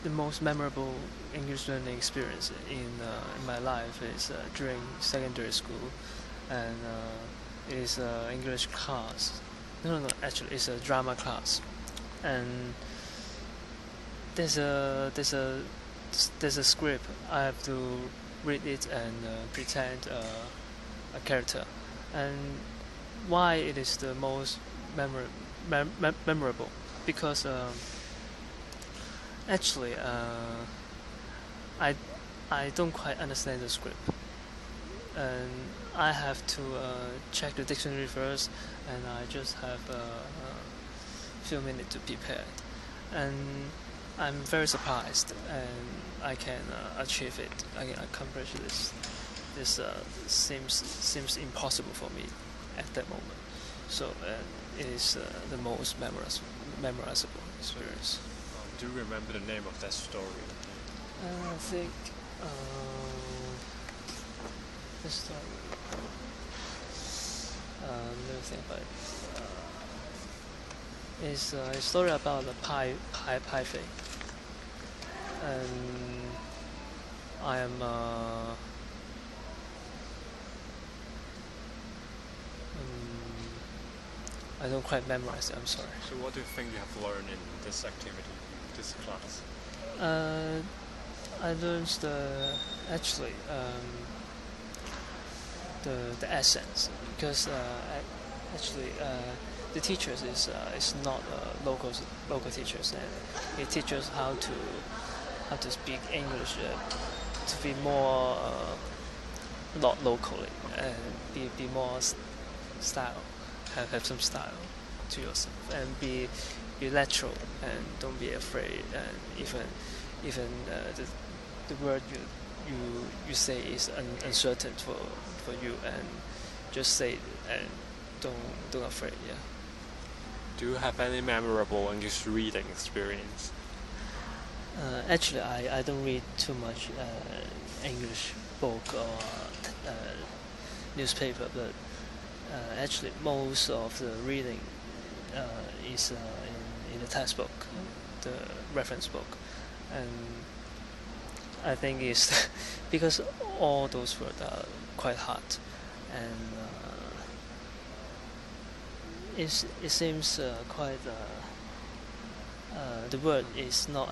the most memorable English learning experience in my life is during secondary school, and it is English class. No, actually, it's a drama class, and there's a there's a there's a script. I have to read it and pretend a character, and why it is the most memorable because actually I I don't quite understand the script, and I have to check the dictionary first, and I just have a few minutes to prepare it, and I'm very surprised, and I can achieve it. I can accomplish this. This seems impossible for me at that moment. So it is the most memorable experience. Do you remember the name of that story? I think the story. Let me think about it. It's a story about the pie thing, and I am I don't quite memorize it. I'm sorry. So what do you think you have learned in this activity, this class? I learned actually the essence because actually the teachers is not local teachers, and it teaches how to speak English to be more not locally and be more style, have some style to yourself, and be natural, and don't be afraid, and even the word you say is uncertain for you, and just say it, and don't afraid. Yeah. Do you have any memorable English reading experience? Actually, I don't read too much English book or newspaper, but actually most of the reading is in the textbook, the reference book, and I think it's because all those words are quite hard, and it seems quite. The word is not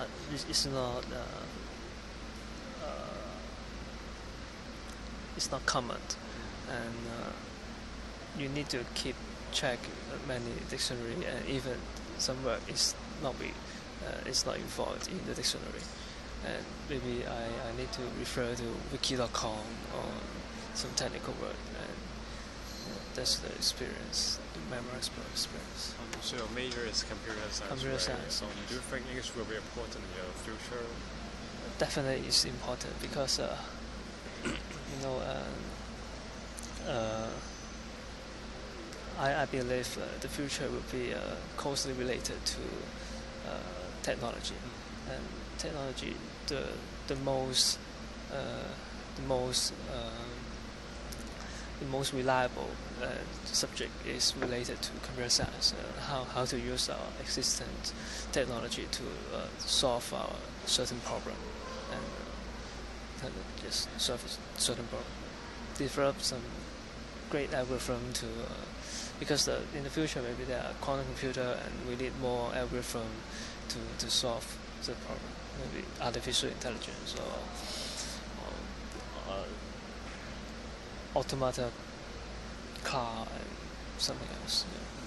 it's not common, and you need to keep check many dictionary, and even some word is not involved in the dictionary, and maybe I need to refer to wiki.com or some technical word, and that's the experience, the memorable experience. So your major is computer science. Computer science. Do you think English will be important in your future? Definitely it's important because I believe the future will be closely related to technology, and technology the most the most the most reliable subject is related to computer science. How to use our existing technology to solve our certain problem, and just solve a certain problem. Develop some great algorithm to because in the future maybe there are quantum computer, and we need more algorithm to solve the problem. Maybe artificial intelligence or automata car and something else. Yeah.